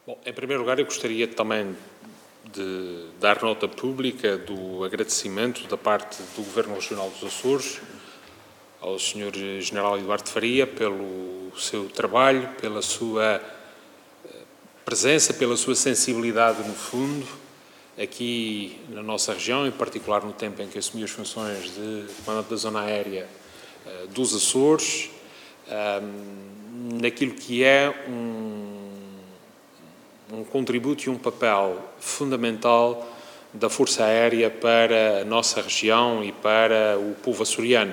Bom, em primeiro lugar, eu gostaria também de dar nota pública do agradecimento da parte do Governo Regional dos Açores ao Sr. General Eduardo Faria pelo seu trabalho, pela sua presença, pela sua sensibilidade, no fundo, aqui na nossa região, em particular no tempo em que assumiu as funções de comandante da Zona Aérea dos Açores, naquilo que é um contributo e um papel fundamental da Força Aérea para a nossa região e para o povo açoriano.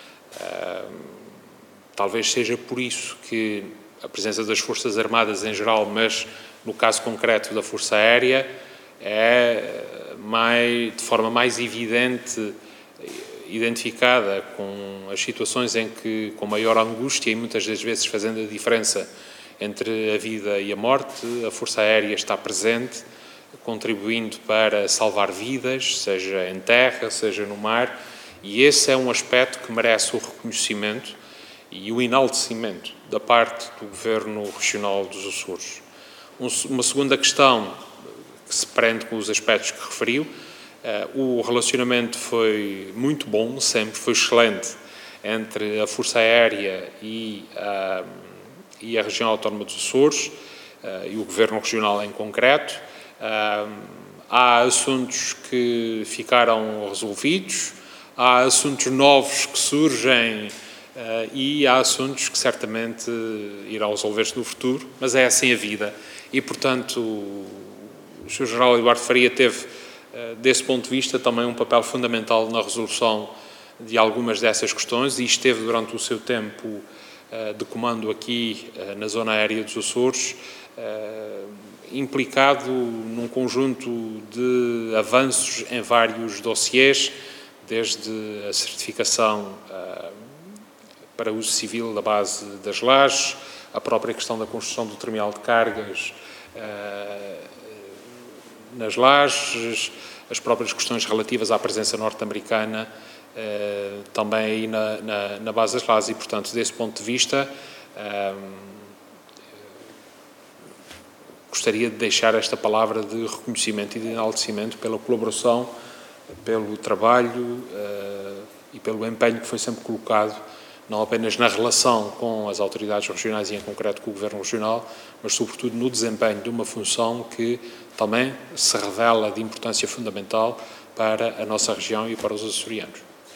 Talvez seja por isso que a presença das Forças Armadas em geral, mas no caso concreto da Força Aérea, é de forma mais evidente identificada com as situações em que, com maior angústia e muitas das vezes fazendo a diferença entre a vida e a morte, a Força Aérea está presente, contribuindo para salvar vidas, seja em terra, seja no mar, e esse é um aspecto que merece o reconhecimento e o enaltecimento da parte do Governo Regional dos Açores. Uma segunda questão que se prende com os aspectos que referiu, o relacionamento foi muito bom, sempre foi excelente, entre a Força Aérea e a região autónoma dos Açores, e o Governo Regional em concreto. Há assuntos que ficaram resolvidos, há assuntos novos que surgem e há assuntos que certamente irão resolver-se no futuro, mas é assim a vida. E, portanto, o Sr. General Eduardo Faria teve, desse ponto de vista, também um papel fundamental na resolução de algumas dessas questões e esteve durante o seu tempo de comando aqui na Zona Aérea dos Açores, implicado num conjunto de avanços em vários dossiês, desde a certificação para uso civil da base das Lajes, a própria questão da construção do terminal de cargas nas Lajes, as próprias questões relativas à presença norte-americana também aí na base das Lajes e, portanto, desse ponto de vista, gostaria de deixar esta palavra de reconhecimento e de enaltecimento pela colaboração, pelo trabalho e pelo empenho que foi sempre colocado, não apenas na relação com as autoridades regionais e, em concreto, com o Governo Regional, mas, sobretudo, no desempenho de uma função que também se revela de importância fundamental para a nossa região e para os açorianos.